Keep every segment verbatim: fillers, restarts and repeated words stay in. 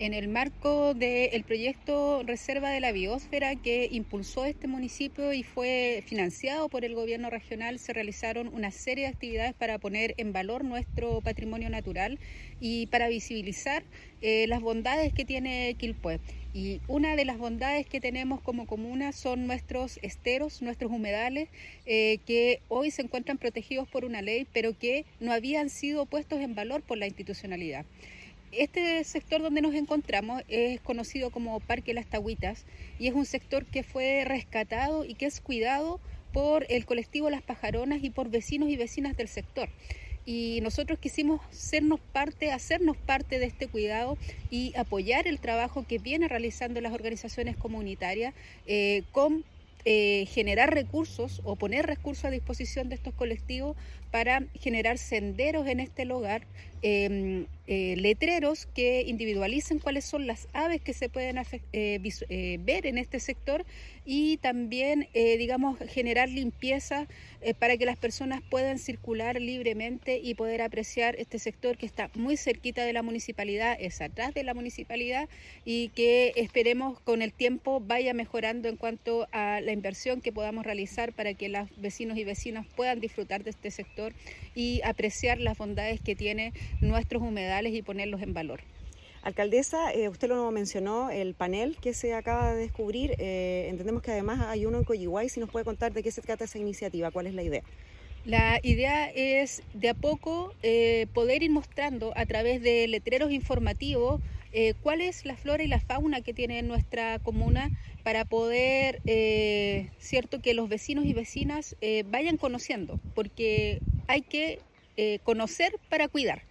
En el marco del proyecto Reserva de la Biosfera que impulsó este municipio y fue financiado por el gobierno regional, se realizaron una serie de actividades para poner en valor nuestro patrimonio natural y para visibilizar eh, las bondades que tiene Quilpué. Y una de las bondades que tenemos como comuna son nuestros esteros, nuestros humedales, eh, que hoy se encuentran protegidos por una ley, pero que no habían sido puestos en valor por la institucionalidad. Este sector donde nos encontramos es conocido como Parque Las Tagüitas y es un sector que fue rescatado y que es cuidado por el colectivo Las Pajaronas y por vecinos y vecinas del sector. Y nosotros quisimos sernos parte, hacernos parte de este cuidado y apoyar el trabajo que vienen realizando las organizaciones comunitarias eh, con eh, generar recursos o poner recursos a disposición de estos colectivos para generar senderos en este lugar, eh, eh, letreros que individualicen cuáles son las aves que se pueden eh, eh, ver en este sector y también, eh, digamos, generar limpieza eh, para que las personas puedan circular libremente y poder apreciar este sector que está muy cerquita de la municipalidad, es atrás de la municipalidad y que esperemos con el tiempo vaya mejorando en cuanto a la inversión que podamos realizar para que los vecinos y vecinas puedan disfrutar de este sector y apreciar las bondades que tiene nuestros humedales y ponerlos en valor. Alcaldesa, eh, usted lo mencionó, el panel que se acaba de descubrir, eh, entendemos que además hay uno en Coyihuay. Si nos puede contar de qué se trata esa iniciativa, ¿cuál es la idea? La idea es de a poco eh, poder ir mostrando a través de letreros informativos eh, cuál es la flora y la fauna que tiene nuestra comuna para poder, eh, cierto, que los vecinos y vecinas eh, vayan conociendo, porque hay que eh, conocer para cuidar.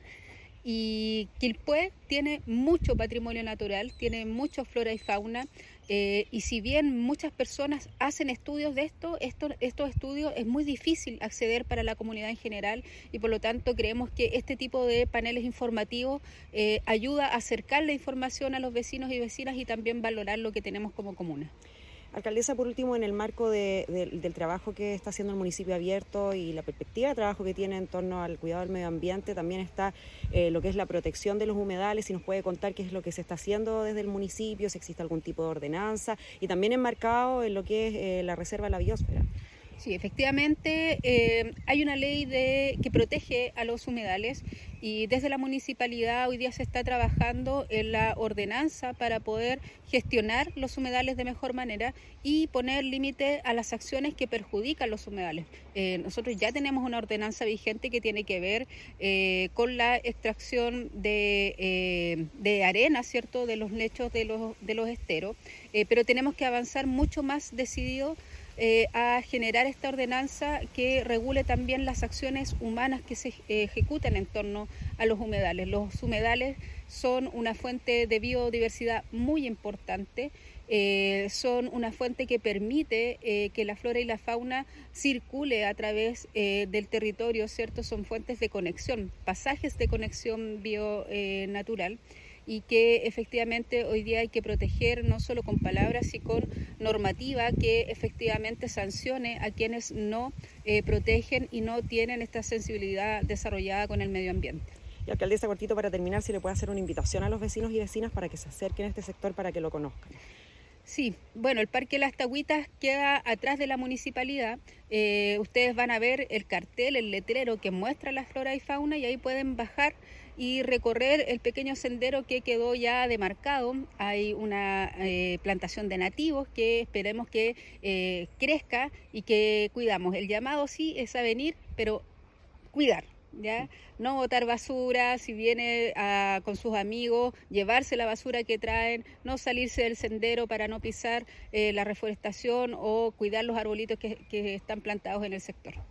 Y Quilpué tiene mucho patrimonio natural, tiene mucha flora y fauna, eh, y si bien muchas personas hacen estudios de esto, esto, estos estudios es muy difícil acceder para la comunidad en general y por lo tanto creemos que este tipo de paneles informativos eh, ayuda a acercar la información a los vecinos y vecinas y también valorar lo que tenemos como comuna. Alcaldesa, por último, en el marco de, de, del trabajo que está haciendo el municipio abierto y la perspectiva de trabajo que tiene en torno al cuidado del medio ambiente, también está eh, lo que es la protección de los humedales. Si nos puede contar qué es lo que se está haciendo desde el municipio, si existe algún tipo de ordenanza y también enmarcado en lo que es eh, la Reserva de la Biosfera. Sí, efectivamente eh, hay una ley de, que protege a los humedales y desde la municipalidad hoy día se está trabajando en la ordenanza para poder gestionar los humedales de mejor manera y poner límite a las acciones que perjudican los humedales. Eh, nosotros ya tenemos una ordenanza vigente que tiene que ver eh, con la extracción de, eh, de arena, ¿cierto?, de los lechos de los, de los esteros, eh, pero tenemos que avanzar mucho más decidido Eh, a generar esta ordenanza que regule también las acciones humanas que se eh, ejecutan en torno a los humedales. Los humedales son una fuente de biodiversidad muy importante, eh, son una fuente que permite eh, que la flora y la fauna circule a través eh, del territorio, ¿cierto? Son fuentes de conexión, pasajes de conexión bionatural. Eh, y que efectivamente hoy día hay que proteger no solo con palabras, sino con normativa que efectivamente sancione a quienes no eh, protegen y no tienen esta sensibilidad desarrollada con el medio ambiente. Y alcaldesa, cortito para terminar, si le puede hacer una invitación a los vecinos y vecinas para que se acerquen a este sector para que lo conozcan. Sí, bueno, el Parque Las Tagüitas queda atrás de la municipalidad. Eh, ustedes van a ver el cartel, el letrero que muestra la flora y fauna y ahí pueden bajar y recorrer el pequeño sendero que quedó ya demarcado. Hay una eh, plantación de nativos que esperemos que eh, crezca y que cuidamos. El llamado sí es a venir, pero cuidar. ¿Ya? No botar basura, si viene a, con sus amigos, llevarse la basura que traen, no salirse del sendero para no pisar eh, la reforestación o cuidar los arbolitos que, que están plantados en el sector.